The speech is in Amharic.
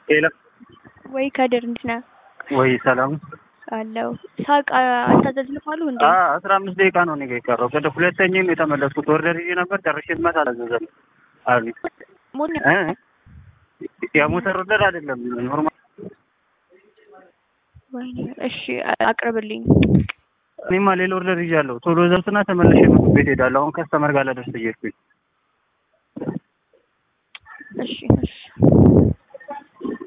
ሄሎ ወይ ከድር እንዴት ነህ? ወይ ሰላም አለው ሳቅ አልታዘዝንም አሉ እንዴ? 15 ደቂቃ ነው እኔ ጋር የቀረው። ወደ ሁለተኛም የተመለስኩት ኦርደር ይዤ ነበር ጨርሼ ስመጣ አላዘዘም አሉ። የሞተር ኦርደር አይደለም ኖርማል። ወይኔ እሺ አቅርብልኝ። እኔማ ሌላ ኦርደር ይዣለሁ። ቶሎ ዘርትና ተመልሼ ምግብ ቤት ሄዳለሁ። አሁን ከስተመር ጋር ላደርስ እየሄድኩኝ። እሺ